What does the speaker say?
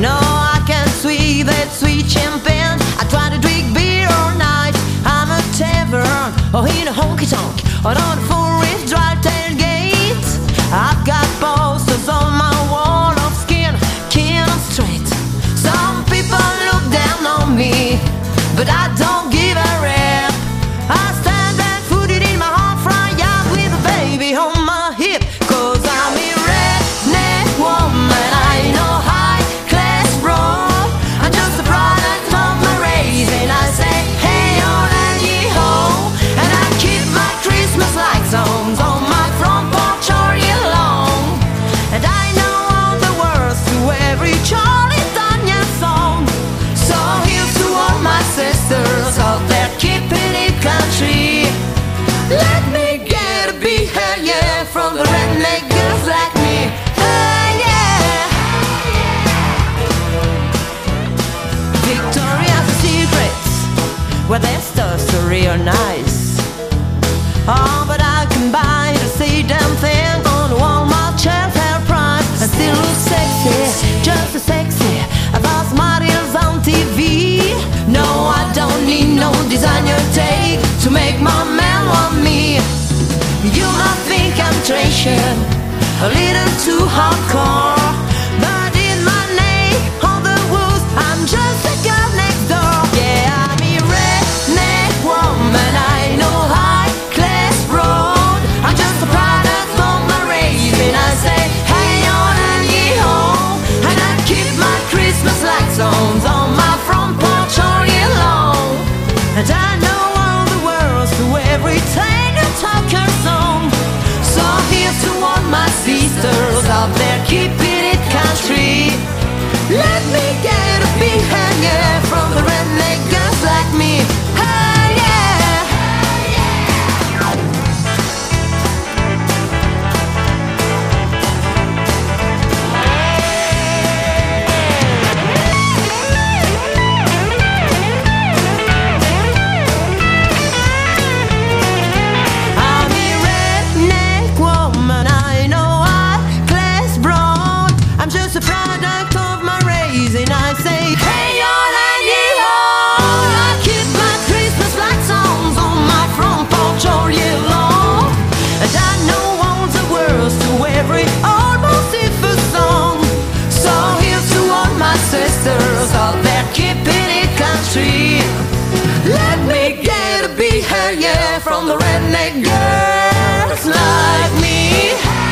No, I can't sweet that sweet champagne. I try to drink beer all night. I'm a tavern, or in a honky tonk, or on a four-inch dry tailgate. I've got posters on my wall of skin, keen and straight. Some people look down on me, but I don't give a rap. I stand footed in my hot front yard with a baby on my hip. 'Cause I'm a redneck woman, I know high class broad. I'm just a product of my raising. I say hey ho and yee ho, and I keep my Christmas lights on my front porch all year long. And I know all the words to every Charlie Daniel song. So here's to all my sisters out there keeping it country. Let me get a big hell yeah from the redneck girls like me. Hey yeah. Victoria's Secrets, where their stuff's so real nice. Oh, but I can buy the same damn thing on Walmart shelf fair price. I still look sexy, just as sexy as those models on TV. No, I don't need no designer take to make my man want me. You might think I'm trashing a little too hardcore, but in my neck of the woods, I'm just a girl next door. Yeah, I'm a redneck woman, I know high class broad. I'm just a product of my raising. I say hey on and yee ho, and I keep my Christmas lights on my front porch all year long. And I know all the words to every tango talker song. So here's to all my sisters out there keeping it country. Let me get a big hand yeah from the redneck girls like me. Hey yeah. I'm a redneck woman, I know high class broad. I'm just a product of my raising. I say hey on and yee ho, I keep my Christmas lights on my front porch all year long. And I know all the words to every almost if song. So here's to all my sisters out there keeping it country. Let me get a big hell yeah from the redneck girls like me.